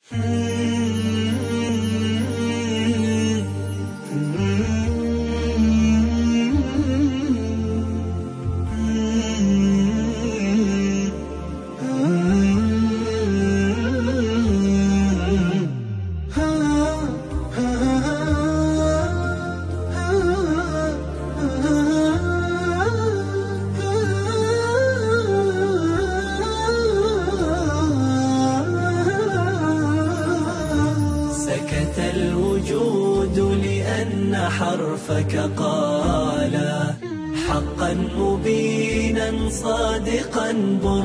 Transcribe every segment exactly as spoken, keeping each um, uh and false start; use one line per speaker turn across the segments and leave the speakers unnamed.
سكت الوجود لأن حرفك قال حقا مبينا صادقا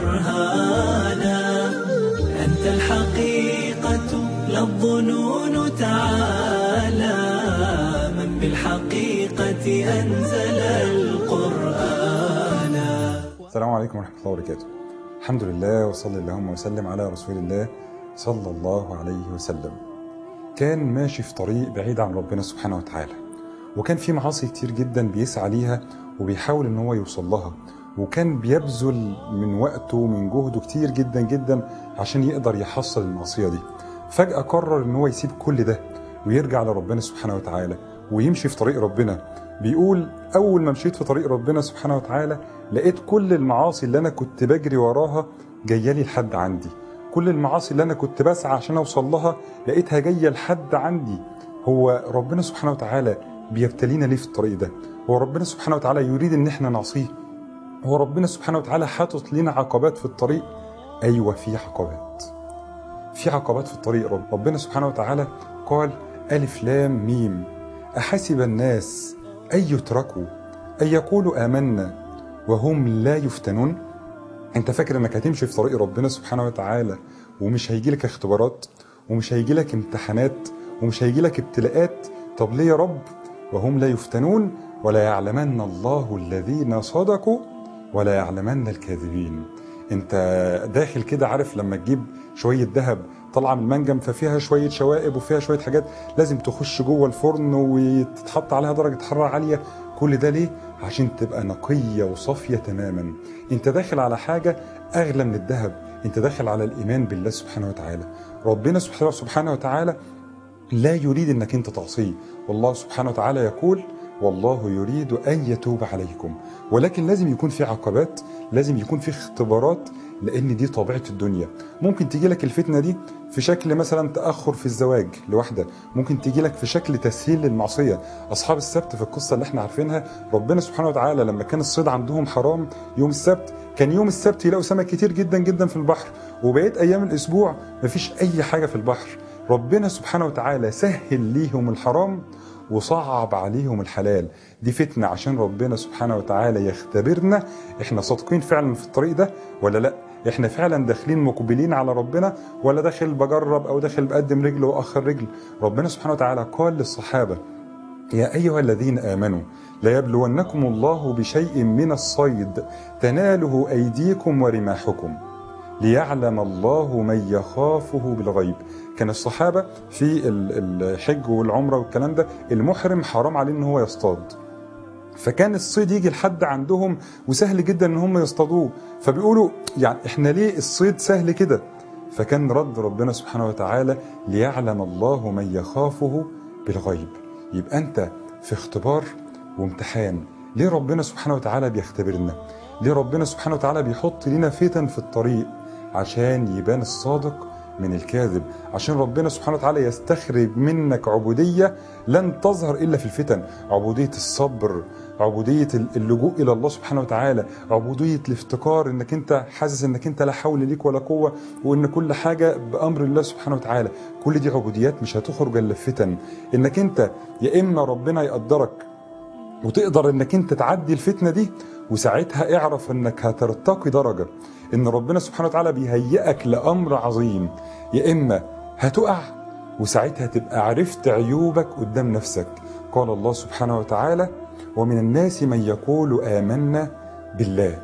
برهانا. أنت الحقيقة لا الظنون تعالى من بالحقيقة أنزل القرآن.
السلام عليكم ورحمة الله وبركاته. الحمد لله وصلى اللهم وسلم على رسول الله صلى الله عليه وسلم. كان ماشي في طريق بعيد عن ربنا سبحانه وتعالى، وكان في معاصي كتير جدا بيسعى ليها وبيحاول ان هو يوصل لها، وكان بيبذل من وقته ومن جهده كتير جدا جدا عشان يقدر يحصل المعصية دي. فجأة قرر ان هو يسيب كل ده ويرجع لربنا سبحانه وتعالى ويمشي في طريق ربنا. بيقول اول ما مشيت في طريق ربنا سبحانه وتعالى لقيت كل المعاصي اللي انا كنت بجري وراها جايه لي لحد عندي، كل المعاصي اللي انا كنت بسعى عشان اوصل لها لقيتها جايه لحد عندي. هو ربنا سبحانه وتعالى بيبتلينا ليه في الطريق ده؟ هو ربنا سبحانه وتعالى يريد ان احنا نعصيه؟ هو ربنا سبحانه وتعالى حاطط لنا عقبات في الطريق؟ ايوه في عقبات، في عقبات في الطريق. رب. ربنا سبحانه وتعالى قال ألف لام ميم أحسب الناس أن يتركوا أن يقولوا آمنا وهم لا يفتنون. انت فاكر انك هتمشي في طريق ربنا سبحانه وتعالى ومش هيجي لك اختبارات ومش هيجي لك امتحانات ومش هيجي لك ابتلاءات؟ طب ليه يا رب؟ وهم لا يفتنون ولا يعلمن الله الذين صدقوا ولا يعلمن الكاذبين. انت داخل كده، عارف لما تجيب شوية ذهب طالعه من المنجم ففيها شويه شوائب وفيها شويه حاجات لازم تخش جوه الفرن وتتحط عليها درجه حراره عاليه. كل ده ليه؟ عشان تبقى نقيه وصافيه تماما. انت داخل على حاجه اغلى من الذهب، انت داخل على الايمان بالله سبحانه وتعالى. ربنا سبحانه وتعالى لا يريد انك انت تعصيه، والله سبحانه وتعالى يقول والله يريد ان يتوب عليكم، ولكن لازم يكون في عقبات، لازم يكون في اختبارات، لان دي طبيعه الدنيا. ممكن تيجي لك الفتنه دي في شكل مثلا تاخر في الزواج لوحده، ممكن تيجي لك في شكل تسهيل للمعصيه. اصحاب السبت في القصه اللي احنا عارفينها، ربنا سبحانه وتعالى لما كان الصيد عندهم حرام يوم السبت، كان يوم السبت يلاقوا سمك كتير جدا جدا في البحر، وبقيت ايام الاسبوع مفيش اي حاجه في البحر. ربنا سبحانه وتعالى سهل ليهم الحرام وصعب عليهم الحلال. دي فتنة عشان ربنا سبحانه وتعالى يختبرنا احنا صادقين فعلا في الطريق ده ولا لا، احنا فعلا داخلين مقبلين على ربنا ولا داخل بجرب او داخل بقدم رجل واخر رجل. ربنا سبحانه وتعالى قال للصحابة يا ايها الذين امنوا ليبلونكم الله بشيء من الصيد تناله ايديكم ورماحكم ليعلم الله من يخافه بالغيب. كان الصحابة في الحج والعمرة والكلام ده المحرم حرام عليه ان هو يصطاد، فكان الصيد يجي لحد عندهم وسهل جدا ان هم يصطادوه، فبيقولوا يعني احنا ليه الصيد سهل كده؟ فكان رد ربنا سبحانه وتعالى ليعلم الله من يخافه بالغيب. يبقى انت في اختبار وامتحان. ليه ربنا سبحانه وتعالى بيختبرنا؟ ليه ربنا سبحانه وتعالى بيحط لنا فتن في الطريق؟ عشان يبان الصادق من الكاذب، عشان ربنا سبحانه وتعالى يستخرج منك عبودية لن تظهر إلا في الفتن، عبودية الصبر، عبودية اللجوء إلى الله سبحانه وتعالى، عبودية الافتقار، إنك أنت حاسس إنك أنت لا حول ليك ولا قوة وإن كل حاجة بأمر الله سبحانه وتعالى. كل دي عبوديات مش هتخرج إلا في فتن. إنك أنت يا إما ربنا يقدرك وتقدر إنك أنت تعدي الفتنة دي، وساعتها اعرف إنك هترتقي درجة، إن ربنا سبحانه وتعالى بيهيئك لأمر عظيم، يا إما هتقع وساعتها تبقى عرفت عيوبك قدام نفسك. قال الله سبحانه وتعالى ومن الناس من يقول آمنا بالله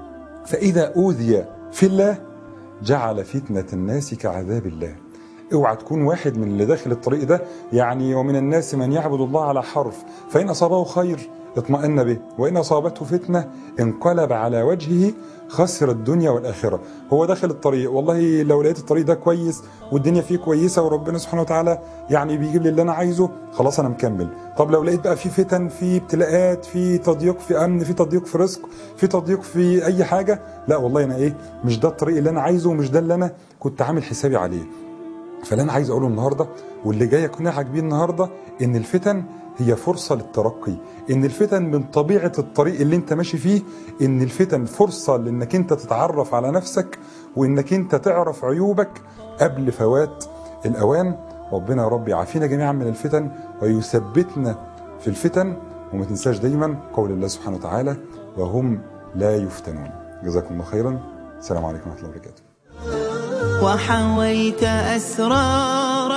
فإذا أوذي في الله جعل فتنة الناس كعذاب الله. اوعى تكون واحد من اللي داخل الطريق ده، يعني ومن الناس من يعبد الله على حرف فإن أصابه خير اطمأن به، وإن أصابته فتنة انقلب على وجهه خسر الدنيا والآخرة. هو داخل الطريق، والله لو لقيت الطريق ده كويس والدنيا فيه كويسة وربنا سبحانه وتعالى يعني بيجيب لي اللي أنا عايزه، خلاص أنا مكمل. طب لو لقيت بقى في فتن، في ابتلاءات، في تضييق في أمن، في تضييق في رزق، في تضييق في أي حاجة، لا والله أنا إيه، مش ده الطريق اللي أنا عايزه ومش ده اللي أنا كنت عامل حسابي عليه. فاللي أنا عايز أقوله النهاردة واللي جاي أقنعك بيه النهاردة، إن الفتن هي فرصة للترقي، إن الفتن من طبيعة الطريق اللي أنت ماشي فيه، إن الفتن فرصة لأنك أنت تتعرف على نفسك وإنك أنت تعرف عيوبك قبل فوات الأوان. ربنا يا رب يعافينا جميعا من الفتن ويثبتنا في الفتن. وما تنساش دايما قول الله سبحانه وتعالى: وهم لا يفتنون. جزاكم الله خيرا. السلام عليكم ورحمة الله وبركاته.
وحويت أسرار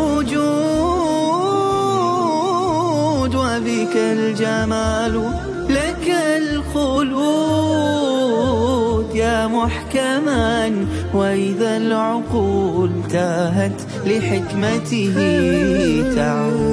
الوجود وبك الجمال لك الخلود يا محكما، وإذا العقول تاهت لحكمته تعود.